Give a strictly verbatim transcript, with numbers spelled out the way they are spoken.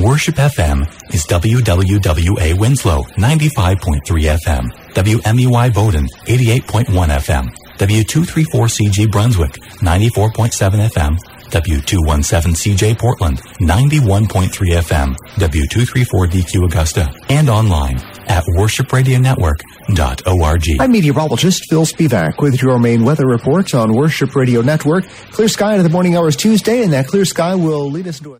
Worship F M is W W W A Winslow, ninety-five point three F M, W M E Y Bowdoin, eighty-eight point one F M, W two thirty-four C G Brunswick, ninety-four point seven F M, W two seventeen C J Portland, ninety-one point three F M, W two thirty-four D Q Augusta, and online at worship radio network dot org. I'm meteorologist Phil Spivak with your main weather report on Worship Radio Network. Clear sky into the morning hours Tuesday, and that clear sky will lead us to a